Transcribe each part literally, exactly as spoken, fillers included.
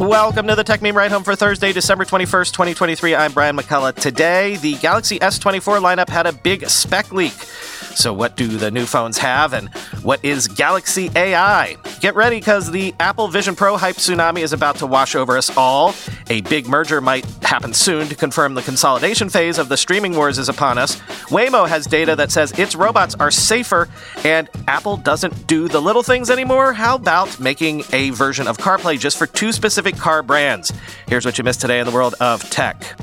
Welcome to the Tech Meme Ride Home for Thursday, December twenty-first, twenty twenty-three. I'm Brian McCullough. Today, the Galaxy S twenty-four lineup had a big spec leak. So what do the new phones have, and what is Galaxy A I? Get ready, because the Apple Vision Pro hype tsunami is about to wash over us all. A big merger might happen soon to confirm the consolidation phase of the streaming wars is upon us. Waymo has data that says its robots are safer, and Apple doesn't do the little things anymore. How about making a version of CarPlay just for two specific car brands? Here's what you missed today in the world of tech.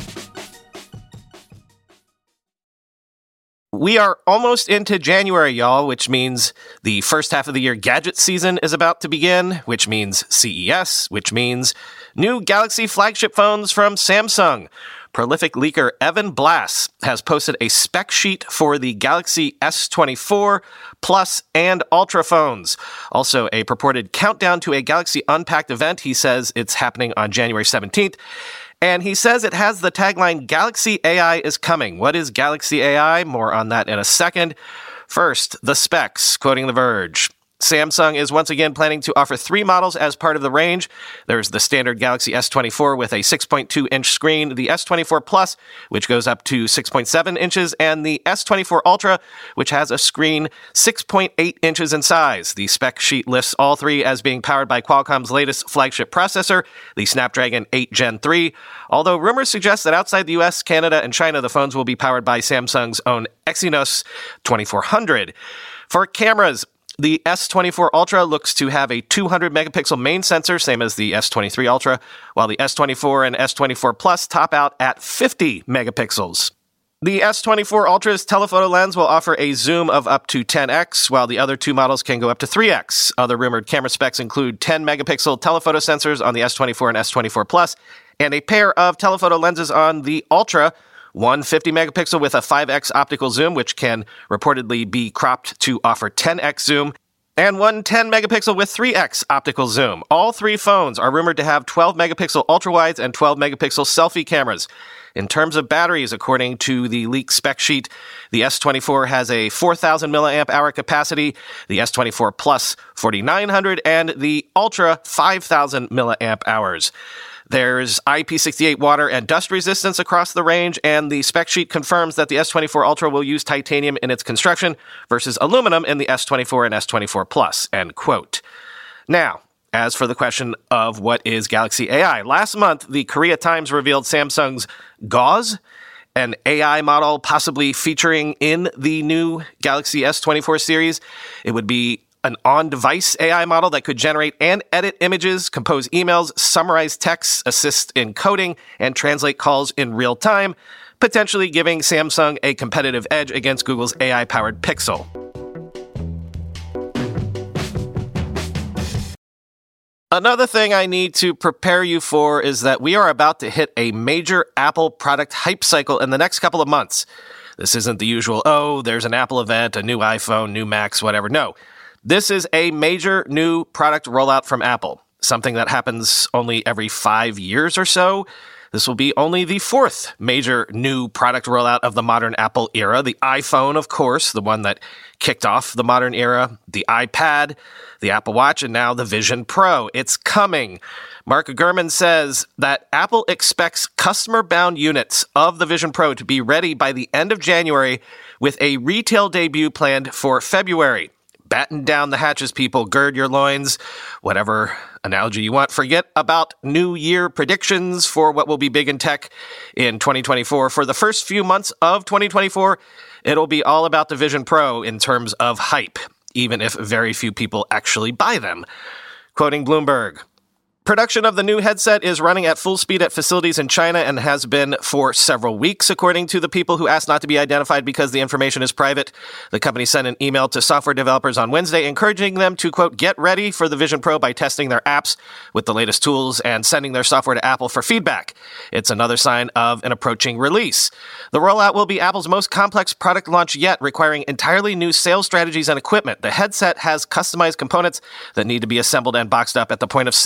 We are almost into January, y'all, which means the first half of the year gadget season is about to begin, which means C E S, which means new Galaxy flagship phones from Samsung. Prolific leaker Evan Blass has posted a spec sheet for the Galaxy S twenty-four Plus and Ultra phones. Also, a purported countdown to a Galaxy Unpacked event. He says it's happening on January seventeenth. And he says it has the tagline, Galaxy A I is coming. What is Galaxy A I? More on that in a second. First, the specs, quoting The Verge. Samsung is once again planning to offer three models as part of the range. There's the standard Galaxy S twenty-four with a six point two inch screen, the S twenty-four Plus, which goes up to six point seven inches, and the S twenty-four Ultra, which has a screen six point eight inches in size. The spec sheet lists all three as being powered by Qualcomm's latest flagship processor, the Snapdragon eight Gen three, although rumors suggest that outside the U S, Canada, and China, the phones will be powered by Samsung's own Exynos twenty-four hundred. For cameras, the S twenty-four Ultra looks to have a two hundred megapixel main sensor, same as the S twenty-three Ultra, while the S twenty-four and S twenty-four Plus top out at fifty megapixels. The S twenty-four Ultra's telephoto lens will offer a zoom of up to ten x, while the other two models can go up to three x. Other rumored camera specs include ten megapixel telephoto sensors on the S twenty-four and S twenty-four Plus, and a pair of telephoto lenses on the Ultra, one fifty megapixel with a five x optical zoom, which can reportedly be cropped to offer ten x zoom, and one ten megapixel with three x optical zoom. All three phones are rumored to have twelve megapixel ultra-wides and twelve megapixel selfie cameras. In terms of batteries, according to the leaked spec sheet, the S twenty-four has a four thousand milliamp hour capacity, the S twenty-four Plus forty-nine hundred, and the Ultra five thousand milliamp hours. There's I P sixty-eight water and dust resistance across the range, and the spec sheet confirms that the S twenty-four Ultra will use titanium in its construction versus aluminum in the S twenty-four and S twenty-four Plus, end quote. Now, as for the question of what is Galaxy A I, last month, the Korea Times revealed Samsung's Gauze, an A I model possibly featuring in the new Galaxy S twenty-four series. It would be an on-device A I model that could generate and edit images, compose emails, summarize texts, assist in coding, and translate calls in real time, potentially giving Samsung a competitive edge against Google's A I-powered Pixel. Another thing I need to prepare you for is that we are about to hit a major Apple product hype cycle in the next couple of months. This isn't the usual, oh, there's an Apple event, a new iPhone, new Macs, whatever. No. This is a major new product rollout from Apple, something that happens only every five years or so. This will be only the fourth major new product rollout of the modern Apple era. The iPhone, of course, the one that kicked off the modern era, the iPad, the Apple Watch, and now the Vision Pro. It's coming. Mark Gurman says that Apple expects customer-bound units of the Vision Pro to be ready by the end of January, with a retail debut planned for February. Batten down the hatches, people. Gird your loins. Whatever analogy you want. Forget about New Year predictions for what will be big in tech in twenty twenty-four. For the first few months of twenty twenty-four, it'll be all about the Vision Pro in terms of hype, even if very few people actually buy them. Quoting Bloomberg, production of the new headset is running at full speed at facilities in China and has been for several weeks, according to the people who asked not to be identified because the information is private. The company sent an email to software developers on Wednesday encouraging them to, quote, get ready for the Vision Pro by testing their apps with the latest tools and sending their software to Apple for feedback. It's another sign of an approaching release. The rollout will be Apple's most complex product launch yet, requiring entirely new sales strategies and equipment. The headset has customized components that need to be assembled and boxed up at the point of sale.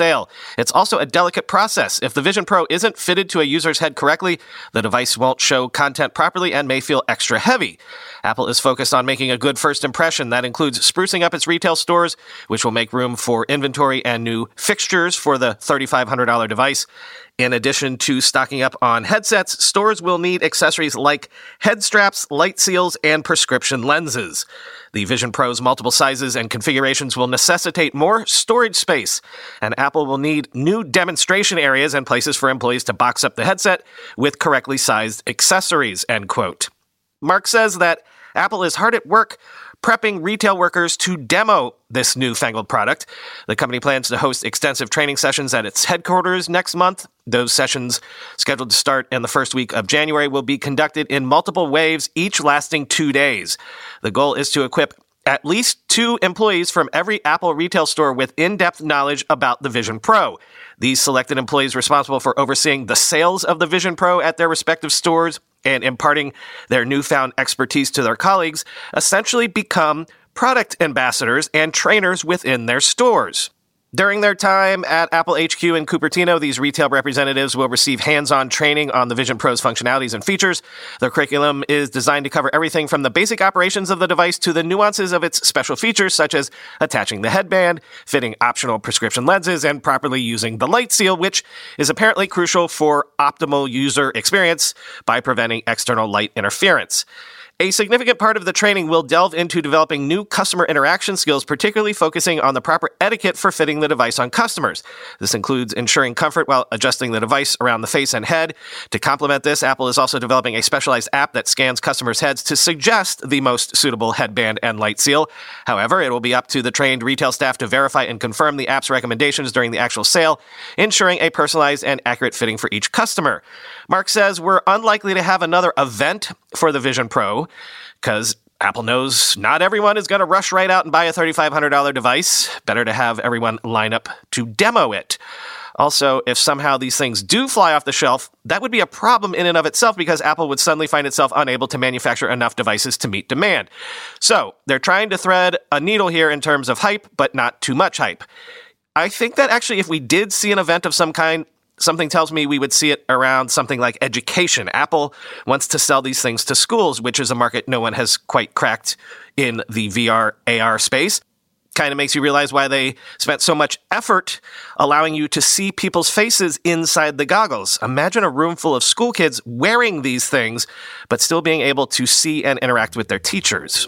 It's also a delicate process. If the Vision Pro isn't fitted to a user's head correctly, the device won't show content properly and may feel extra heavy. Apple is focused on making a good first impression. That includes sprucing up its retail stores, which will make room for inventory and new fixtures for the thirty-five hundred dollars device. In addition to stocking up on headsets, stores will need accessories like head straps, light seals, and prescription lenses. The Vision Pro's multiple sizes and configurations will necessitate more storage space, and Apple will need new demonstration areas and places for employees to box up the headset with correctly sized accessories, end quote. Mark says that Apple is hard at work prepping retail workers to demo this newfangled product. The company plans to host extensive training sessions at its headquarters next month. Those sessions, scheduled to start in the first week of January, will be conducted in multiple waves, each lasting two days. The goal is to equip at least two employees from every Apple retail store with in-depth knowledge about the Vision Pro. These selected employees responsible for overseeing the sales of the Vision Pro at their respective stores and imparting their newfound expertise to their colleagues essentially become product ambassadors and trainers within their stores. During their time at Apple H Q in Cupertino, these retail representatives will receive hands-on training on the Vision Pro's functionalities and features. Their curriculum is designed to cover everything from the basic operations of the device to the nuances of its special features, such as attaching the headband, fitting optional prescription lenses, and properly using the light seal, which is apparently crucial for optimal user experience by preventing external light interference. A significant part of the training will delve into developing new customer interaction skills, particularly focusing on the proper etiquette for fitting the device on customers. This includes ensuring comfort while adjusting the device around the face and head. To complement this, Apple is also developing a specialized app that scans customers' heads to suggest the most suitable headband and light seal. However, it will be up to the trained retail staff to verify and confirm the app's recommendations during the actual sale, ensuring a personalized and accurate fitting for each customer. Mark says we're unlikely to have another event for the Vision Pro, because Apple knows not everyone is going to rush right out and buy a thirty-five hundred dollars device. Better to have everyone line up to demo it. Also, if somehow these things do fly off the shelf, that would be a problem in and of itself because Apple would suddenly find itself unable to manufacture enough devices to meet demand. So, they're trying to thread a needle here in terms of hype, but not too much hype. I think that actually if we did see an event of some kind, something tells me we would see it around something like education. Apple wants to sell these things to schools, which is a market no one has quite cracked in the V R, A R space. Kind of makes you realize why they spent so much effort allowing you to see people's faces inside the goggles. Imagine a room full of school kids wearing these things, but still being able to see and interact with their teachers.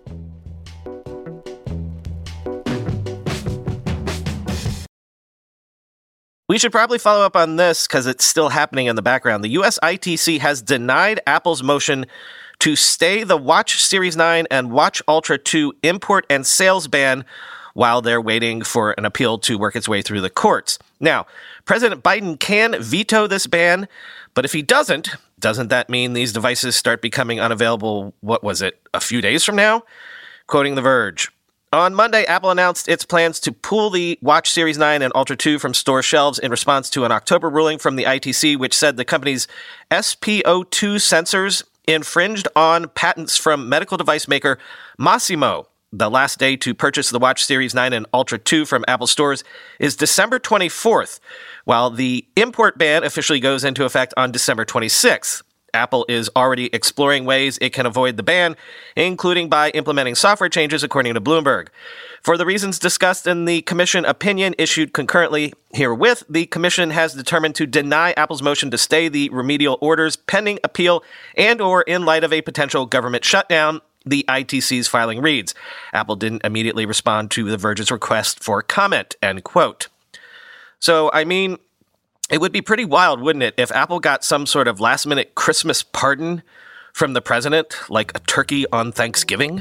We should probably follow up on this because it's still happening in the background. The U S I T C has denied Apple's motion to stay the Watch Series nine and Watch Ultra two import and sales ban while they're waiting for an appeal to work its way through the courts. Now, President Biden can veto this ban, but if he doesn't, doesn't that mean these devices start becoming unavailable, what was it, a few days from now? Quoting The Verge. On Monday, Apple announced its plans to pull the Watch Series nine and Ultra two from store shelves in response to an October ruling from the I T C, which said the company's S P O two sensors infringed on patents from medical device maker Masimo. The last day to purchase the Watch Series nine and Ultra two from Apple stores is December twenty-fourth, while the import ban officially goes into effect on December twenty-sixth. Apple is already exploring ways it can avoid the ban, including by implementing software changes, according to Bloomberg. For the reasons discussed in the Commission opinion issued concurrently herewith, the Commission has determined to deny Apple's motion to stay the remedial orders pending appeal and or in light of a potential government shutdown, the I T C's filing reads. Apple didn't immediately respond to The Verge's request for comment, end quote. So, I mean, it would be pretty wild, wouldn't it, if Apple got some sort of last-minute Christmas pardon from the president, like a turkey on Thanksgiving?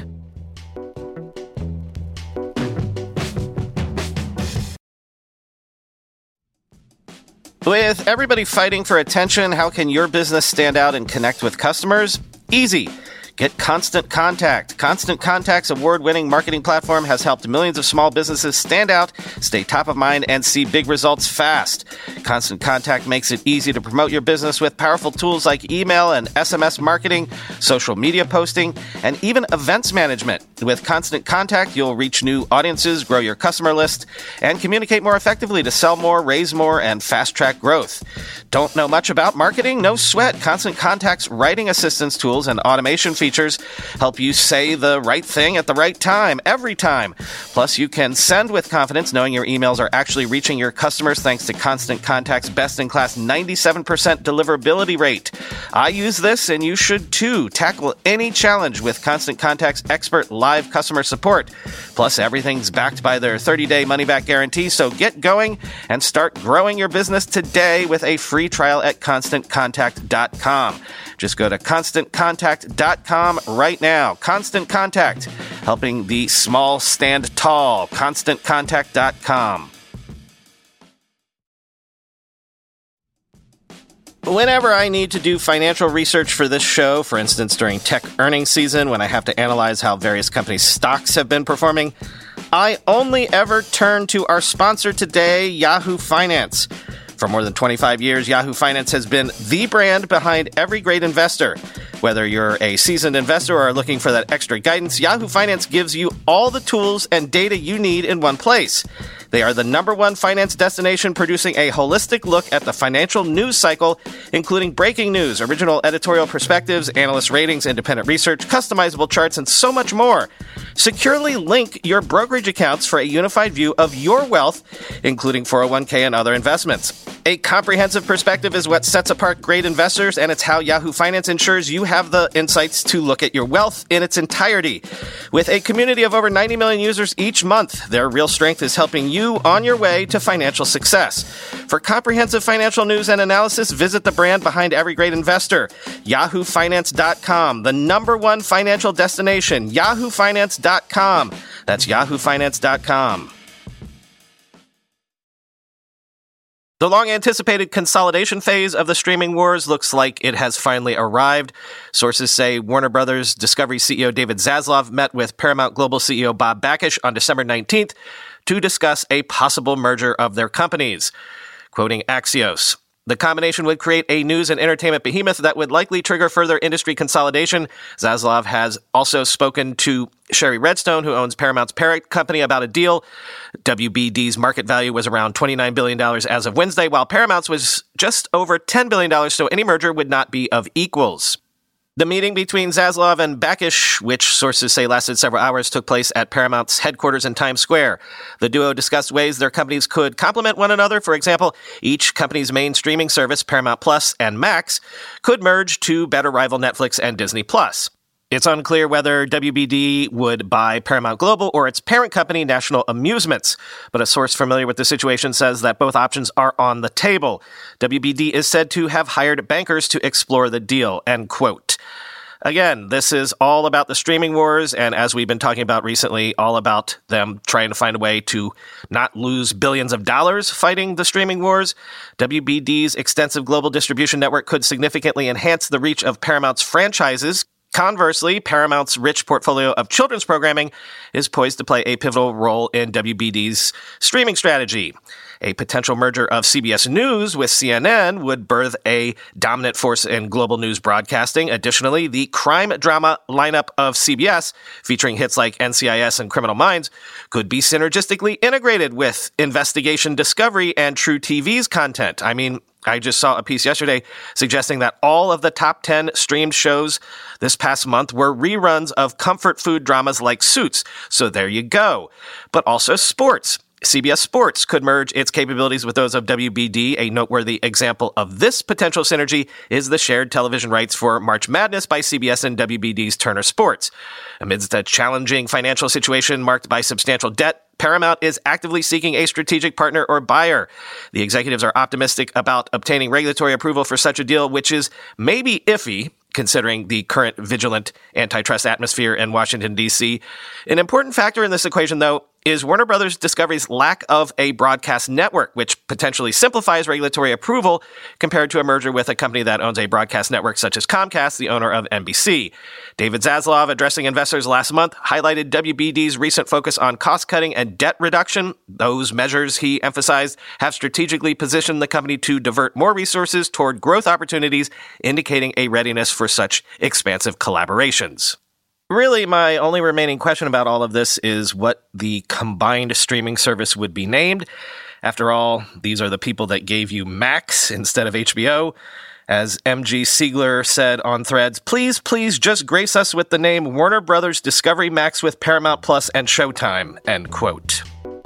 With everybody fighting for attention, how can your business stand out and connect with customers? Easy. Get Constant Contact. Constant Contact's award-winning marketing platform has helped millions of small businesses stand out, stay top of mind, and see big results fast. Constant Contact makes it easy to promote your business with powerful tools like email and S M S marketing, social media posting, and even events management. With Constant Contact, you'll reach new audiences, grow your customer list, and communicate more effectively to sell more, raise more, and fast-track growth. Don't know much about marketing? No sweat. Constant Contact's writing assistance tools and automation features help you say the right thing at the right time, every time. Plus, you can send with confidence knowing your emails are actually reaching your customers thanks to Constant Contact's best-in-class ninety-seven percent deliverability rate. I use this, and you should too. Tackle any challenge with Constant Contact's expert live customer support. Plus, everything's backed by their thirty-day money-back guarantee, so get going and start growing your business today with a free trial at constant contact dot com. Just go to constant contact dot com right now. Constant Contact, helping the small stand tall. constant contact dot com. Whenever I need to do financial research for this show, for instance during tech earnings season when I have to analyze how various companies' stocks have been performing, I only ever turn to our sponsor today, Yahoo Finance. For more than twenty-five years, Yahoo Finance has been the brand behind every great investor. Whether you're a seasoned investor or are looking for that extra guidance, Yahoo Finance gives you all the tools and data you need in one place. They are the number one finance destination producing a holistic look at the financial news cycle, including breaking news, original editorial perspectives, analyst ratings, independent research, customizable charts, and so much more. Securely link your brokerage accounts for a unified view of your wealth, including four oh one k and other investments. A comprehensive perspective is what sets apart great investors, and it's how Yahoo Finance ensures you have the insights to look at your wealth in its entirety. With a community of over ninety million users each month, their real strength is helping you on your way to financial success. For comprehensive financial news and analysis, visit the brand behind every great investor, yahoo finance dot com, the number one financial destination, yahoo finance dot com. That's yahoo finance dot com. The long-anticipated consolidation phase of the streaming wars looks like it has finally arrived. Sources say Warner Brothers Discovery C E O David Zaslav met with Paramount Global C E O Bob Bakish on December nineteenth to discuss a possible merger of their companies. Quoting Axios, the combination would create a news and entertainment behemoth that would likely trigger further industry consolidation. Zaslav has also spoken to Sherry Redstone, who owns Paramount's parent company, about a deal. W B D's market value was around twenty-nine billion dollars as of Wednesday, while Paramount's was just over ten billion dollars, so any merger would not be of equals. The meeting between Zaslav and Bakish, which sources say lasted several hours, took place at Paramount's headquarters in Times Square. The duo discussed ways their companies could complement one another. For example, each company's main streaming service, Paramount Plus and Max, could merge to better rival Netflix and Disney Plus. It's unclear whether W B D would buy Paramount Global or its parent company, National Amusements, but a source familiar with the situation says that both options are on the table. W B D is said to have hired bankers to explore the deal, end quote. Again, this is all about the streaming wars, and as we've been talking about recently, all about them trying to find a way to not lose billions of dollars fighting the streaming wars. W B D's extensive global distribution network could significantly enhance the reach of Paramount's franchises. Conversely, Paramount's rich portfolio of children's programming is poised to play a pivotal role in W B D's streaming strategy. A potential merger of C B S News with C N N would birth a dominant force in global news broadcasting. Additionally, the crime drama lineup of C B S, featuring hits like N C I S and Criminal Minds, could be synergistically integrated with Investigation Discovery and True T V's content. I mean, I just saw a piece yesterday suggesting that all of the top ten streamed shows this past month were reruns of comfort food dramas like Suits. So there you go. But also sports. C B S Sports could merge its capabilities with those of W B D. A noteworthy example of this potential synergy is the shared television rights for March Madness by C B S and W B D's Turner Sports. Amidst a challenging financial situation marked by substantial debt, Paramount is actively seeking a strategic partner or buyer. The executives are optimistic about obtaining regulatory approval for such a deal, which is maybe iffy, considering the current vigilant antitrust atmosphere in Washington, D C. An important factor in this equation, though, is Warner Brothers Discovery's lack of a broadcast network, which potentially simplifies regulatory approval compared to a merger with a company that owns a broadcast network such as Comcast, the owner of N B C. David Zaslav, addressing investors last month, highlighted W B D's recent focus on cost-cutting and debt reduction. Those measures, he emphasized, have strategically positioned the company to divert more resources toward growth opportunities, indicating a readiness for such expansive collaborations. Really, my only remaining question about all of this is what the combined streaming service would be named. After all, these are the people that gave you Max instead of H B O. As M G Siegler said on Threads, please, please just grace us with the name Warner Brothers Discovery Max with Paramount Plus and Showtime, end quote.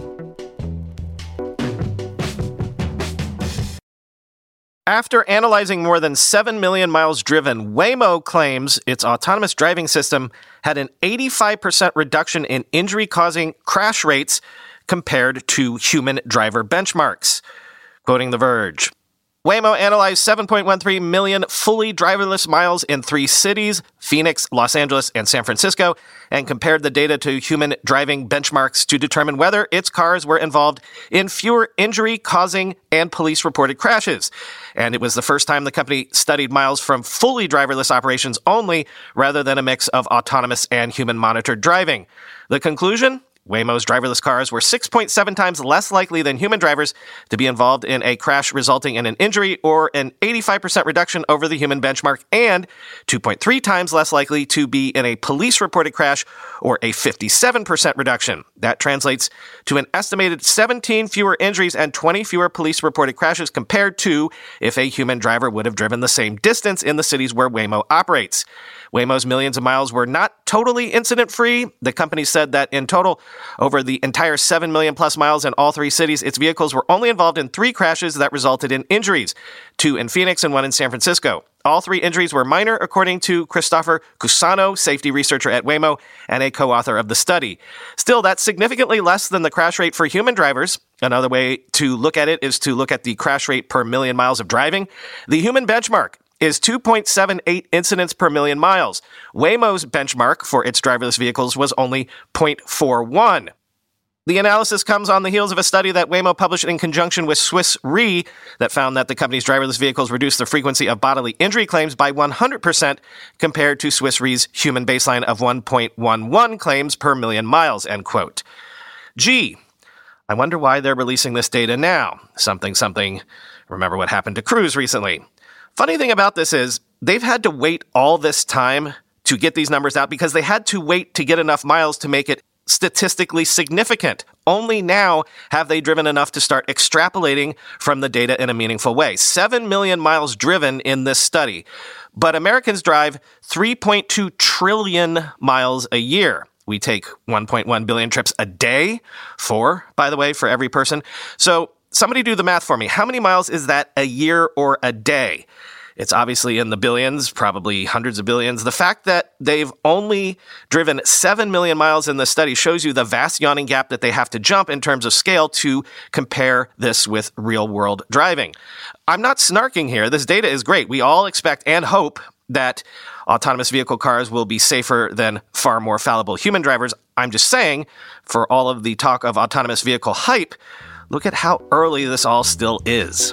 After analyzing more than seven million miles driven, Waymo claims its autonomous driving system had an eighty-five percent reduction in injury-causing crash rates compared to human driver benchmarks. Quoting The Verge, Waymo analyzed seven point one three million fully driverless miles in three cities, Phoenix, Los Angeles, and San Francisco, and compared the data to human driving benchmarks to determine whether its cars were involved in fewer injury-causing and police-reported crashes. And it was the first time the company studied miles from fully driverless operations only, rather than a mix of autonomous and human-monitored driving. The conclusion? Waymo's driverless cars were six point seven times less likely than human drivers to be involved in a crash resulting in an injury or an eighty-five percent reduction over the human benchmark, and two point three times less likely to be in a police-reported crash or a fifty-seven percent reduction. That translates to an estimated seventeen fewer injuries and twenty fewer police-reported crashes compared to if a human driver would have driven the same distance in the cities where Waymo operates. Waymo's millions of miles were not totally incident-free. The company said that in total, over the entire seven million plus miles in all three cities, its vehicles were only involved in three crashes that resulted in injuries, two in Phoenix and one in San Francisco. All three injuries were minor, according to Christopher Cusano, safety researcher at Waymo and a co-author of the study. Still, that's significantly less than the crash rate for human drivers. Another way to look at it is to look at the crash rate per million miles of driving. The human benchmark is two point seven eight incidents per million miles. Waymo's benchmark for its driverless vehicles was only zero point four one. The analysis comes on the heels of a study that Waymo published in conjunction with Swiss Re that found that the company's driverless vehicles reduced the frequency of bodily injury claims by one hundred percent compared to Swiss Re's human baseline of one point one one claims per million miles, end quote. Gee, I wonder why they're releasing this data now. Something, something. Remember what happened to Cruise recently. Funny thing about this is they've had to wait all this time to get these numbers out because they had to wait to get enough miles to make it statistically significant. Only now have they driven enough to start extrapolating from the data in a meaningful way. Seven million miles driven in this study, but Americans drive three point two trillion miles a year. We take one point one billion trips a day, four, by the way, for every person. So somebody do the math for me. How many miles is that a year or a day? It's obviously in the billions, probably hundreds of billions. The fact that they've only driven seven million miles in this study shows you the vast yawning gap that they have to jump in terms of scale to compare this with real-world driving. I'm not snarking here. This data is great. We all expect and hope that autonomous vehicle cars will be safer than far more fallible human drivers. I'm just saying, for all of the talk of autonomous vehicle hype, look at how early this all still is.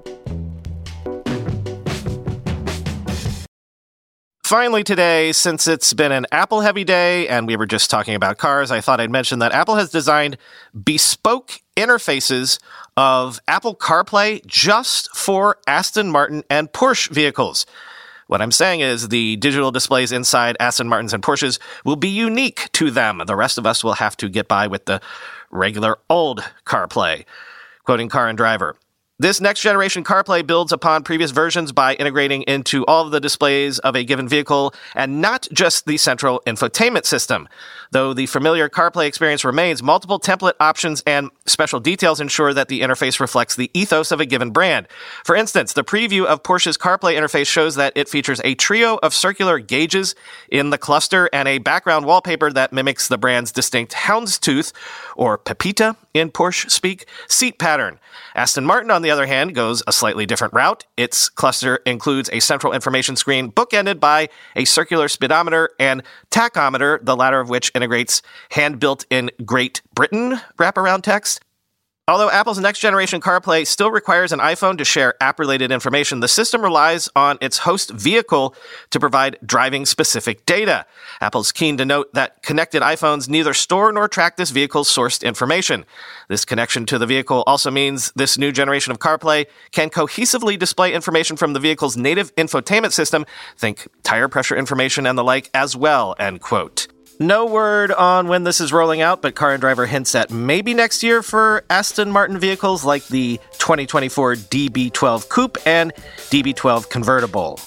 Finally today, since it's been an Apple-heavy day and we were just talking about cars, I thought I'd mention that Apple has designed bespoke interfaces of Apple CarPlay just for Aston Martin and Porsche vehicles. What I'm saying is the digital displays inside Aston Martins and Porsches will be unique to them. The rest of us will have to get by with the regular old CarPlay. Quoting Car and Driver, this next-generation CarPlay builds upon previous versions by integrating into all of the displays of a given vehicle and not just the central infotainment system. Though the familiar CarPlay experience remains, multiple template options and special details ensure that the interface reflects the ethos of a given brand. For instance, the preview of Porsche's CarPlay interface shows that it features a trio of circular gauges in the cluster and a background wallpaper that mimics the brand's distinct houndstooth, or Pepita in Porsche speak, seat pattern. Aston Martin, on the other hand, goes a slightly different route. Its cluster includes a central information screen bookended by a circular speedometer and tachometer, the latter of which integrates hand-built in Great Britain wraparound text. Although Apple's next-generation CarPlay still requires an iPhone to share app-related information, the system relies on its host vehicle to provide driving-specific data. Apple's keen to note that connected iPhones neither store nor track this vehicle's sourced information. This connection to the vehicle also means this new generation of CarPlay can cohesively display information from the vehicle's native infotainment system, think tire pressure information and the like, as well, end quote. No word on when this is rolling out, but Car and Driver hints at maybe next year for Aston Martin vehicles like the twenty twenty-four D B twelve Coupe and D B twelve Convertible.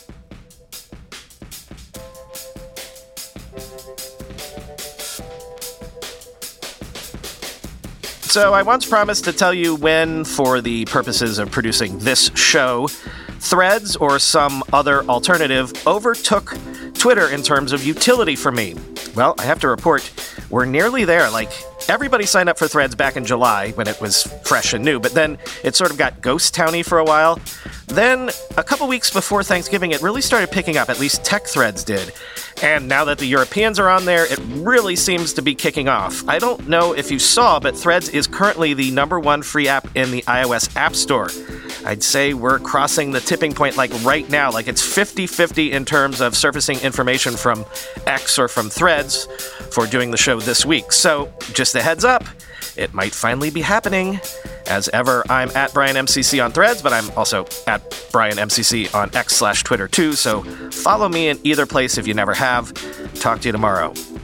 So I once promised to tell you when, for the purposes of producing this show, Threads or some other alternative overtook Twitter in terms of utility for me. Well, I have to report, we're nearly there. Like, everybody signed up for Threads back in July when it was fresh and new, but then it sort of got ghost towny for a while. Then, a couple weeks before Thanksgiving, it really started picking up, at least tech threads did. And now that the Europeans are on there, it really seems to be kicking off. I don't know if you saw, but Threads is currently the number one free app in the iOS App Store. I'd say we're crossing the tipping point like right now, like it's fifty-fifty in terms of surfacing information from X or from Threads for doing the show this week. So, just a heads up, it might finally be happening. As ever, I'm at Brian M C C on Threads, but I'm also at Brian M C C on X slash Twitter too, so follow me in either place if you never have. Talk to you tomorrow.